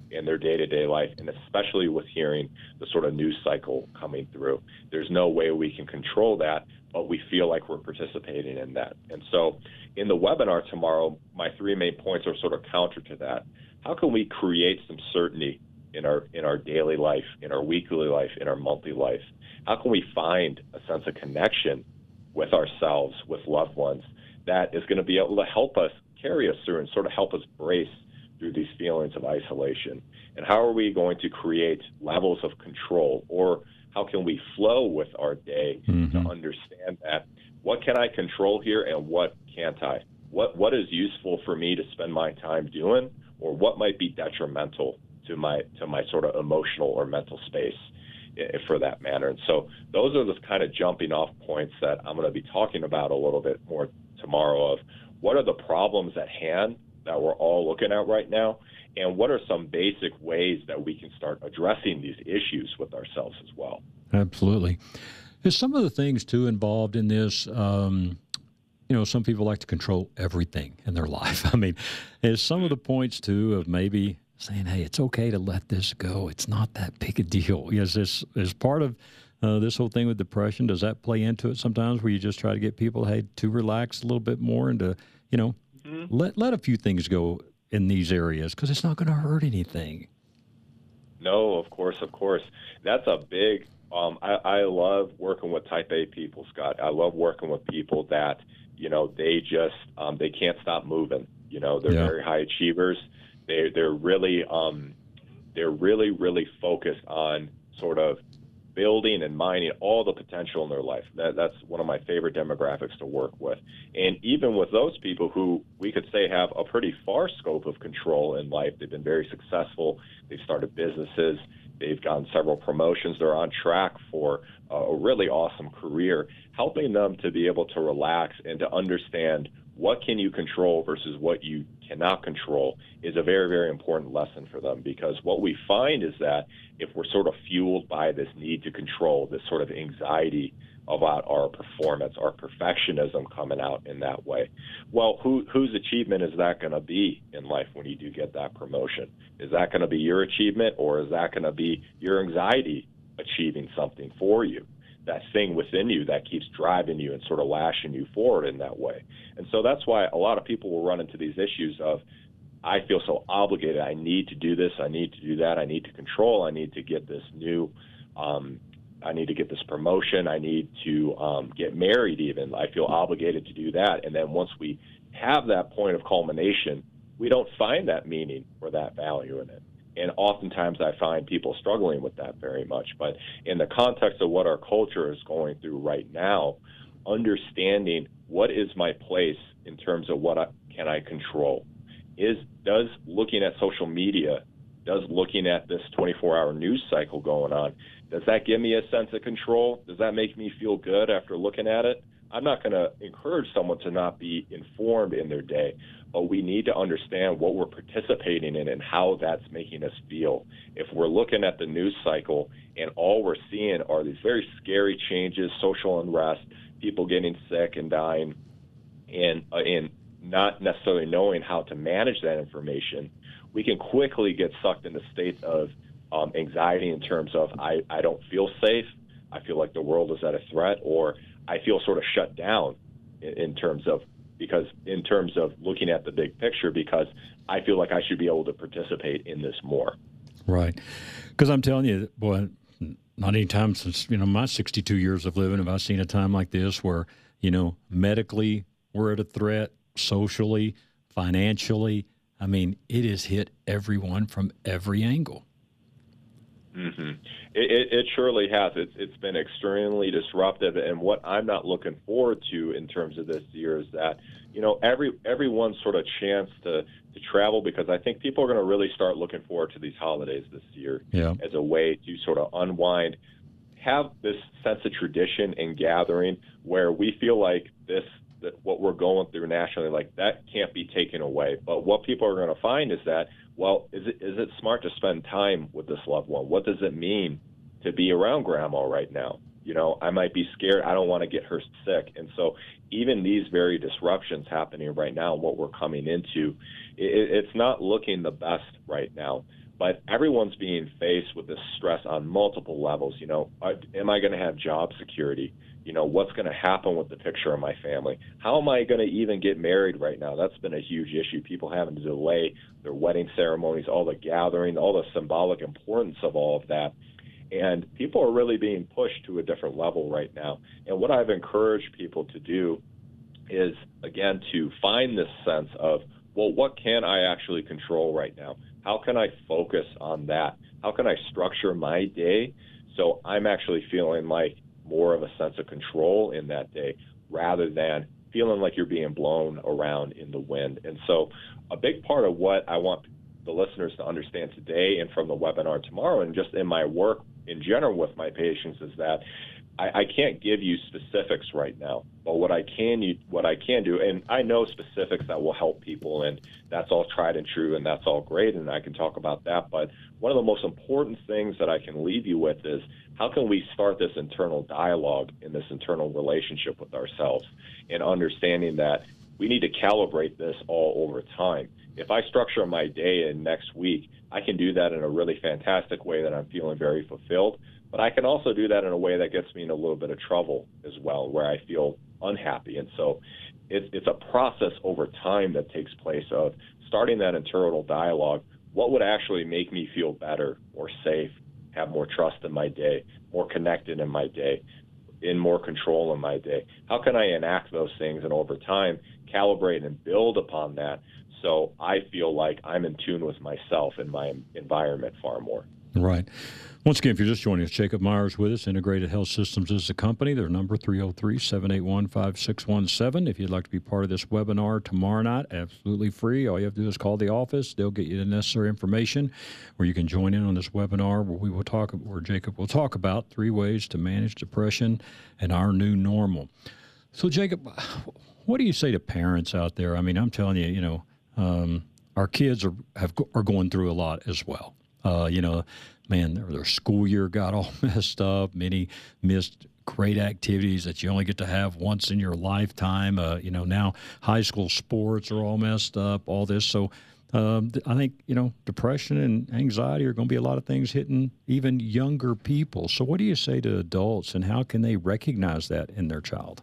in their day-to-day life, and especially with hearing the sort of news cycle coming through. There's no way we can control that, but we feel like we're participating in that. And so in the webinar tomorrow, my three main points are sort of counter to that. How can we create some certainty in our in our daily life, in our weekly life, in our monthly life? How can we find a sense of connection with ourselves, with loved ones, that is going to be able to help us carry us through and sort of help us brace through these feelings of isolation? And how are we going to create levels of control, or how can we flow with our day mm-hmm. to understand that what can I control here and what can't I? What what is useful for me to spend my time doing, or what might be detrimental to my to my sort of emotional or mental space, for that matter? And so those are the kind of jumping off points that I'm going to be talking about a little bit more tomorrow, of what are the problems at hand that we're all looking at right now, and what are some basic ways that we can start addressing these issues with ourselves as well. Absolutely. There's some of the things, too, involved in this. Um, you know, some people like to control everything in their life. I mean, there's some of the points, too, of maybe saying, hey, it's okay to let this go. It's not that big a deal. Yes, this is part of uh, this whole thing with depression. Does that play into it sometimes, where you just try to get people, hey, to relax a little bit more and to, you know, mm-hmm. let, let a few things go in these areas, because it's not going to hurt anything? No, of course, of course. That's a big, um, I, I love working with type A people, Scott. I love working with people that, you know, they just, um, they can't stop moving. You know, they're yeah. very high achievers. They, they're really, um, they're really, really focused on sort of building and mining all the potential in their life. That, that's one of my favorite demographics to work with. And even with those people who we could say have a pretty far scope of control in life, they've been very successful, they've started businesses, they've gotten several promotions, they're on track for a really awesome career, helping them to be able to relax and to understand what can you control versus what you cannot control is a very, very important lesson for them. Because what we find is that if we're sort of fueled by this need to control, this sort of anxiety about our performance, our perfectionism coming out in that way, well, who, whose achievement is that going to be in life when you do get that promotion? Is that going to be your achievement, or is that going to be your anxiety achieving something for you? That thing within you that keeps driving you and sort of lashing you forward in that way. And so that's why a lot of people will run into these issues of, I feel so obligated, I need to do this, I need to do that, I need to control, I need to get this new, um, I need to get this promotion, I need to um, get married even, I feel obligated to do that. And then once we have that point of culmination, we don't find that meaning or that value in it. And oftentimes I find people struggling with that very much. But in the context of what our culture is going through right now, understanding what is my place in terms of what I, can I control, is does looking at social media, does looking at this twenty-four hour news cycle going on, does that give me a sense of control? Does that make me feel good after looking at it? I'm not going to encourage someone to not be informed in their day, but we need to understand what we're participating in and how that's making us feel. If we're looking at the news cycle and all we're seeing are these very scary changes, social unrest, people getting sick and dying, and, uh, and not necessarily knowing how to manage that information, we can quickly get sucked into states of um, anxiety in terms of I, I don't feel safe, I feel like the world is at a threat, or I feel sort of shut down in, in terms of because in terms of looking at the big picture, because I feel like I should be able to participate in this more. Right. Because I'm telling you, boy, not any time since, you know, my sixty-two years of living have I seen a time like this where, you know, medically we're at a threat, socially, financially. I mean, it has hit everyone from every angle. Mm-hmm. It, it, it surely has. It's, it's been extremely disruptive, and what I'm not looking forward to in terms of this year is that, you know, every everyone's sort of chance to, to travel, because I think people are going to really start looking forward to these holidays this year yeah. as a way to sort of unwind, have this sense of tradition and gathering where we feel like this, that what we're going through nationally, like that can't be taken away. But what people are going to find is that, well, is it is it smart to spend time with this loved one? What does it mean to be around grandma right now? You know, I might be scared. I don't want to get her sick. And so even these very disruptions happening right now, what we're coming into, it, it's not looking the best right now. But everyone's being faced with this stress on multiple levels. You know, am I going to have job security? You know, what's going to happen with the picture of my family? How am I going to even get married right now? That's been a huge issue. People having to delay their wedding ceremonies, all the gathering, all the symbolic importance of all of that. And people are really being pushed to a different level right now. And what I've encouraged people to do is, again, to find this sense of, well, what can I actually control right now? How can I focus on that? How can I structure my day so I'm actually feeling like more of a sense of control in that day rather than feeling like you're being blown around in the wind? And so a big part of what I want the listeners to understand today and from the webinar tomorrow and just in my work in general with my patients is that I, I can't give you specifics right now, but what I can you, what I can do, and I know specifics that will help people, and that's all tried and true, and that's all great, and I can talk about that. But one of the most important things that I can leave you with is how can we start this internal dialogue in this internal relationship with ourselves, and understanding that we need to calibrate this all over time. If I structure my day in next week, I can do that in a really fantastic way that I'm feeling very fulfilled. But I can also do that in a way that gets me in a little bit of trouble as well, where I feel unhappy. And so it's, it's a process over time that takes place of starting that internal dialogue. What would actually make me feel better, more safe, have more trust in my day, more connected in my day, in more control in my day? How can I enact those things and over time calibrate and build upon that so I feel like I'm in tune with myself and my environment far more? Right. Once again, if you're just joining us, Jacob Myers with us. Integrated Health Systems is the company. Their number, three oh three, seven eight one, five six one seven. If you'd like to be part of this webinar tomorrow night, absolutely free. All you have to do is call the office. They'll get you the necessary information where you can join in on this webinar where we will talk, where Jacob will talk about three ways to manage depression and our new normal. So, Jacob, what do you say to parents out there? I mean, I'm telling you, you know, um, our kids are have are going through a lot as well. Uh, you know, man, their, their school year got all messed up. Many missed great activities that you only get to have once in your lifetime. Uh, you know, now high school sports are all messed up, all this. So um, I think, you know, depression and anxiety are going to be a lot of things hitting even younger people. So what do you say to adults, and how can they recognize that in their child?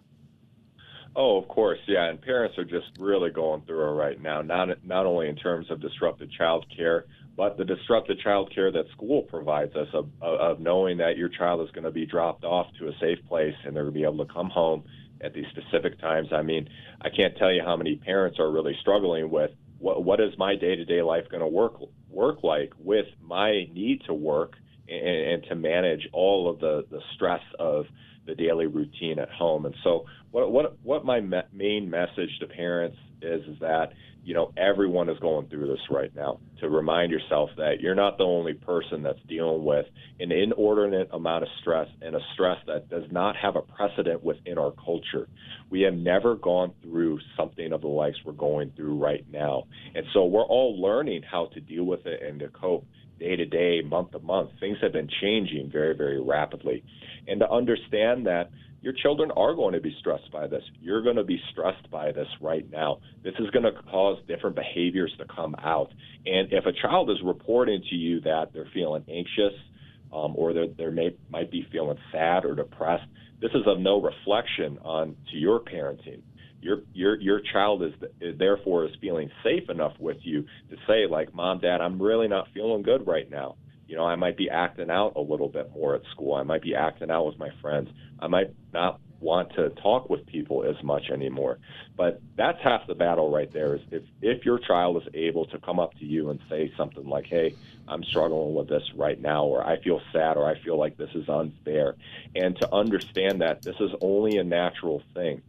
Oh, of course, yeah, and parents are just really going through it right now, not not only in terms of disrupted child care, but the disrupted child care that school provides us of, of knowing that your child is going to be dropped off to a safe place and they're going to be able to come home at these specific times. I mean, I can't tell you how many parents are really struggling with what what is my day-to-day life going to work work like with my need to work and, and to manage all of the, the stress of the daily routine at home. And so what what what my me- main message to parents is is that, you know, everyone is going through this right now, to remind yourself that you're not the only person that's dealing with an inordinate amount of stress, and a stress that does not have a precedent within our culture. We have never gone through something of the likes we're going through right now. And so we're all learning how to deal with it and to cope day to day, month to month. Things have been changing very, very rapidly. And to understand that your children are going to be stressed by this. You're going to be stressed by this right now. This is going to cause different behaviors to come out. And if a child is reporting to you that they're feeling anxious um, or they they may might be feeling sad or depressed, this is of no reflection on to your parenting. Your your your child is, is therefore is feeling safe enough with you to say, like, Mom, Dad, I'm really not feeling good right now. You know, I might be acting out a little bit more at school. I might be acting out with my friends. I might not want to talk with people as much anymore. But that's half the battle right there, is if, if your child is able to come up to you and say something like, hey, I'm struggling with this right now, or I feel sad, or I feel like this is unfair. And to understand that this is only a natural thing.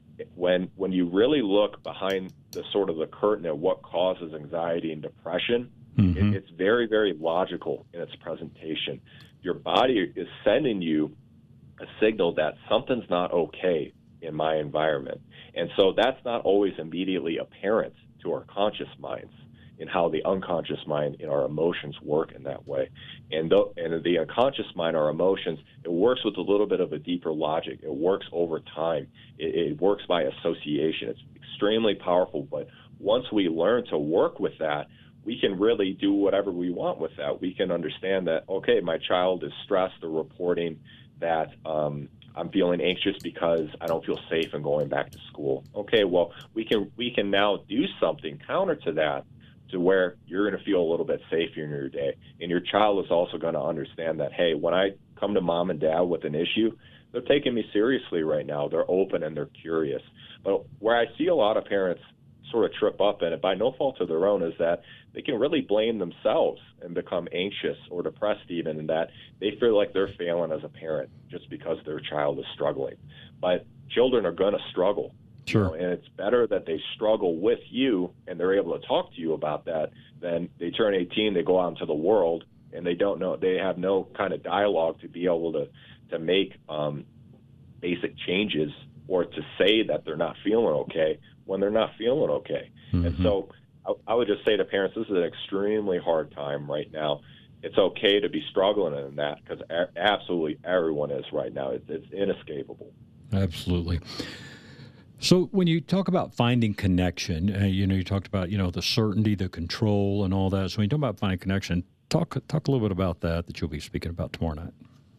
When when you really look behind the sort of the curtain at what causes anxiety and depression, mm-hmm. it, it's very, very logical in its presentation. Your body is sending you a signal that something's not okay in my environment. And so that's not always immediately apparent to our conscious minds, in how the unconscious mind and our emotions work in that way. And the, and the unconscious mind, our emotions, it works with a little bit of a deeper logic. It works over time. It, it works by association. It's extremely powerful, but once we learn to work with that, we can really do whatever we want with that. We can understand that, okay, my child is stressed or reporting that um, I'm feeling anxious because I don't feel safe in going back to school. Okay, well, we can we can now do something counter to that, to where you're going to feel a little bit safer in your day. And your child is also going to understand that, hey, when I come to mom and dad with an issue, they're taking me seriously right now. They're open and they're curious. But where I see a lot of parents sort of trip up, and by no fault of their own, is that they can really blame themselves and become anxious or depressed even, in that they feel like they're failing as a parent just because their child is struggling. But children are going to struggle. Sure. You know, and it's better that they struggle with you and they're able to talk to you about that than they turn eighteen, they go out into the world, and they don't know, they have no kind of dialogue to be able to, to make um, basic changes or to say that they're not feeling okay when they're not feeling okay. Mm-hmm. And so I, I would just say to parents, this is an extremely hard time right now. It's okay to be struggling in that, because a- absolutely everyone is right now. It's, it's inescapable. Absolutely. So when you talk about finding connection, uh, you know, you talked about, you know, the certainty, the control, and all that. So when you talk about finding connection, talk talk a little bit about that, that you'll be speaking about tomorrow night.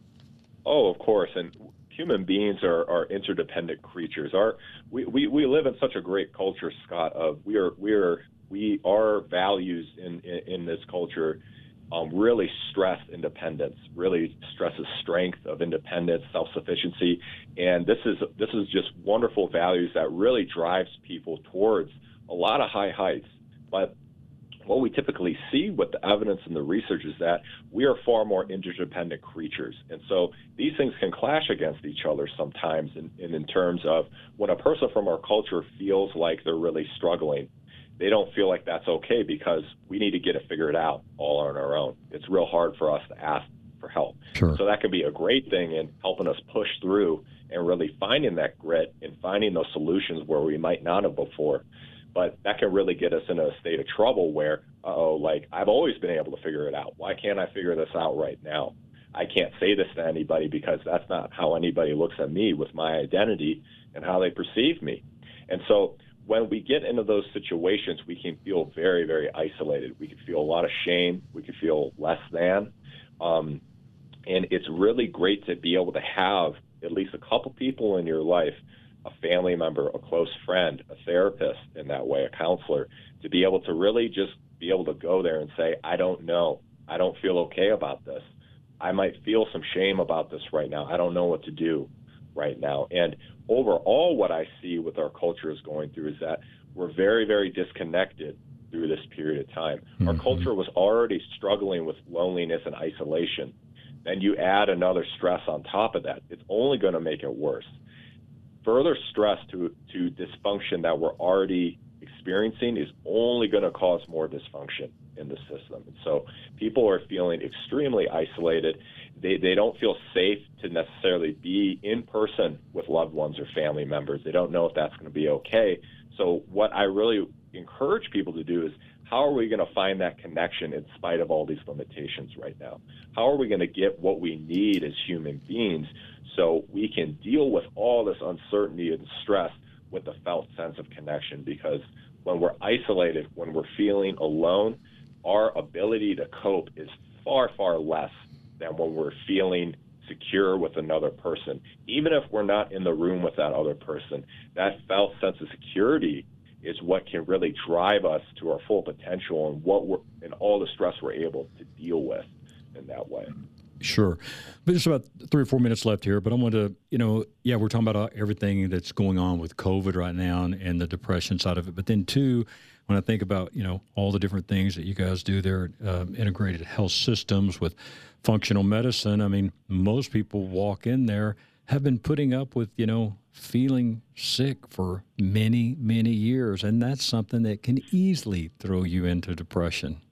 Oh, of course. And human beings are, are interdependent creatures. Our we, we, we live in such a great culture, Scott, of we are we are we our values in, in, in this culture um, really stress independence, really stresses strength of independence, self-sufficiency. And this is this is just wonderful values that really drives people towards a lot of high heights. But what we typically see with the evidence and the research is that we are far more interdependent creatures. And so these things can clash against each other sometimes in, in, in terms of when a person from our culture feels like they're really struggling, they don't feel like that's okay because we need to get it figured out all on our own. It's real hard for us to ask for help. Sure. So that can be a great thing in helping us push through and really finding that grit and finding those solutions where we might not have before. But that can really get us in a state of trouble where, uh-oh, like, I've always been able to figure it out. Why can't I figure this out right now? I can't say this to anybody because that's not how anybody looks at me with my identity and how they perceive me. And so when we get into those situations, we can feel very, very isolated. We can feel a lot of shame. We can feel less than. Um, and it's really great to be able to have at least a couple people in your life, a family member, a close friend, a therapist in that way, a counselor, to be able to really just be able to go there and say, I don't know. I don't feel okay about this. I might feel some shame about this right now. I don't know what to do right now. And overall, what I see with our culture is going through is that we're very, very disconnected through this period of time. Mm-hmm. Our culture was already struggling with loneliness and isolation. Then you add another stress on top of that. It's only going to make it worse. Further stress to, to dysfunction that we're already experiencing is only going to cause more dysfunction in the system. And so people are feeling extremely isolated. They, they don't feel safe to necessarily be in person with loved ones or family members. They don't know if that's going to be okay. So what I really encourage people to do is, how are we going to find that connection in spite of all these limitations right now? How are we going to get what we need as human beings so we can deal with all this uncertainty and stress with a felt sense of connection? Because when we're isolated, when we're feeling alone, our ability to cope is far, far less than when we're feeling secure with another person. Even if we're not in the room with that other person, that felt sense of security is what can really drive us to our full potential and what we're and all the stress we're able to deal with in that way. Sure. But just about three or four minutes left here, but I want to, you know, yeah, we're talking about everything that's going on with COVID right now and, and the depression side of it. But then, too, when I think about, you know, all the different things that you guys do there, um, integrated health systems with functional medicine, I mean, most people walk in there have been putting up with, you know, feeling sick for many, many years. And that's something that can easily throw you into depression.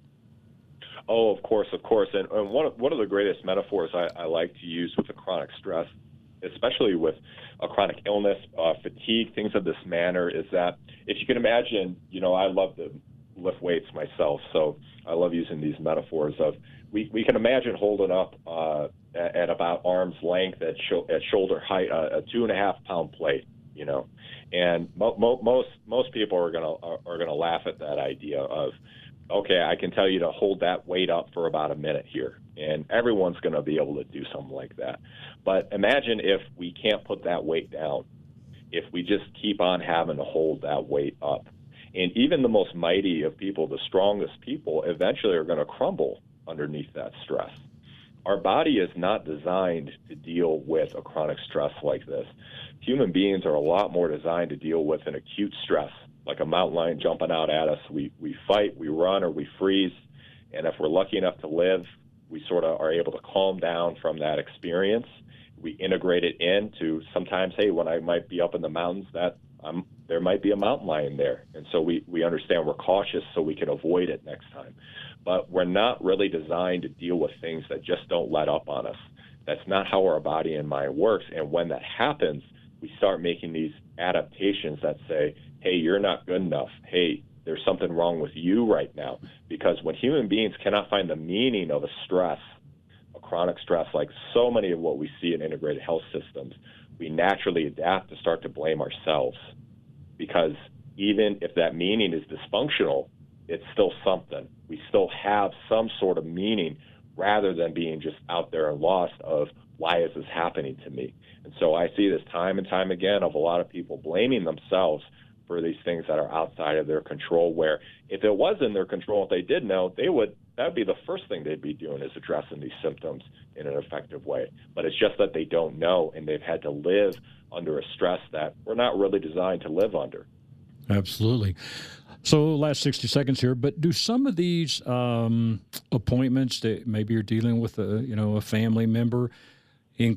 Oh, of course, of course. And, and one, of, one of the greatest metaphors I, I like to use with a chronic stress, especially with a chronic illness, uh, fatigue, things of this manner, is that if you can imagine, you know, I love to lift weights myself, so I love using these metaphors of, we, we can imagine holding up uh, at, at about arm's length at, sho- at shoulder height uh, a two and a half pound plate, you know, and mo- mo- most most people are gonna are, are gonna laugh at that idea of okay, I can tell you to hold that weight up for about a minute here, and everyone's going to be able to do something like that. But imagine if we can't put that weight down, if we just keep on having to hold that weight up. And even the most mighty of people, the strongest people, eventually are going to crumble underneath that stress. Our body is not designed to deal with a chronic stress like this. Human beings are a lot more designed to deal with an acute stress, like a mountain lion jumping out at us. We, we fight, we run, or we freeze. And if we're lucky enough to live, we sort of are able to calm down from that experience. We integrate it into sometimes, hey, when I might be up in the mountains, that um, there might be a mountain lion there. And so we, we understand we're cautious so we can avoid it next time. But we're not really designed to deal with things that just don't let up on us. That's not how our body and mind works. And when that happens, we start making these adaptations that say, hey, you're not good enough. Hey, there's something wrong with you right now. Because when human beings cannot find the meaning of a stress, a chronic stress, like so many of what we see in integrated health systems, we naturally adapt to start to blame ourselves. Because even if that meaning is dysfunctional, it's still something. We still have some sort of meaning rather than being just out there and lost of why is this happening to me? And so I see this time and time again of a lot of people blaming themselves for these things that are outside of their control, where if it was in their control, if they did know, they would, that would be the first thing they'd be doing is addressing these symptoms in an effective way. But it's just that they don't know, and they've had to live under a stress that we're not really designed to live under. Absolutely. So last sixty seconds here, but do some of these um, appointments that maybe you're dealing with a, you know, a family member, in,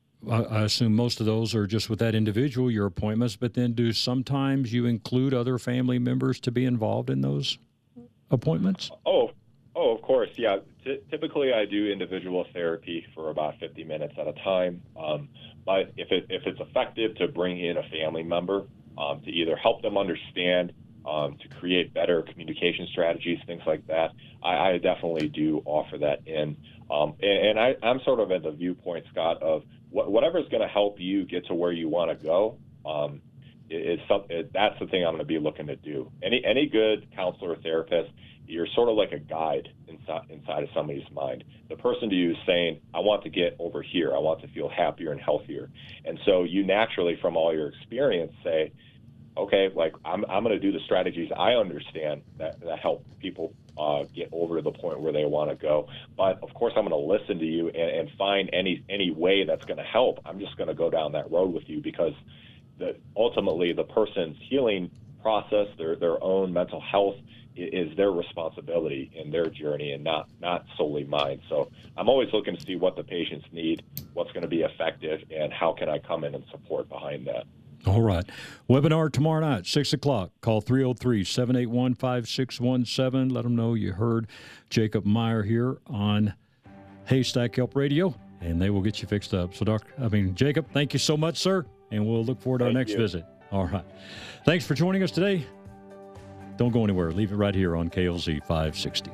I assume most of those are just with that individual, your appointments, but then do sometimes you include other family members to be involved in those appointments? Oh, oh, of course, yeah. T- typically I do individual therapy for about fifty minutes at a time, um, but if, it, if it's effective to bring in a family member um, to either help them understand Um, to create better communication strategies, things like that, I, I definitely do offer that in. Um, and and I, I'm sort of at the viewpoint, Scott, of wh- whatever's going to help you get to where you want to go. Um, is some, it, that's the thing I'm going to be looking to do. Any any good counselor or therapist, you're sort of like a guide inside inside of somebody's mind. The person to you is saying, I want to get over here. I want to feel happier and healthier. And so you naturally, from all your experience, say, okay, like I'm I'm going to do the strategies I understand that, that help people uh, get over to the point where they want to go. But of course, I'm going to listen to you and, and find any any way that's going to help. I'm just going to go down that road with you because the, ultimately the person's healing process, their their own mental health is their responsibility in their journey and not not solely mine. So I'm always looking to see what the patients need, what's going to be effective, and how can I come in and support behind that. All right. Webinar tomorrow night, six o'clock. Call three oh three, seven eight one, five six one seven. Let them know you heard Jacob Meyer here on Haystack Help Radio, and they will get you fixed up. So, Doctor, I mean, Jacob, thank you so much, sir, and we'll look forward to our Thank next you. visit. All right. Thanks for joining us today. Don't go anywhere. Leave it right here on K L Z five sixty.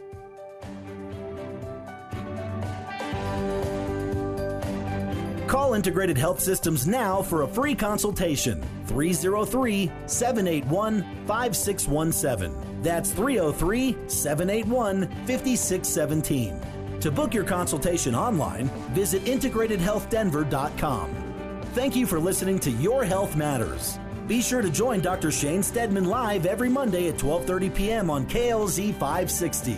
Call Integrated Health Systems now for a free consultation. three oh three, seven eight one, five six one seven. That's three oh three, seven eight one, five six one seven. To book your consultation online, visit integrated health denver dot com. Thank you for listening to Your Health Matters. Be sure to join Doctor Shane Stedman live every Monday at twelve thirty p.m. on K L Z five sixty.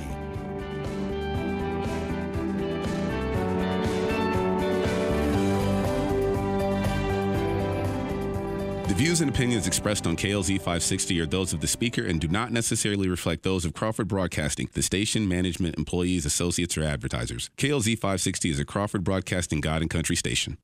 The views and opinions expressed on K L Z five sixty are those of the speaker and do not necessarily reflect those of Crawford Broadcasting, the station, management, employees, associates, or advertisers. K L Z five sixty is a Crawford Broadcasting God and Country station.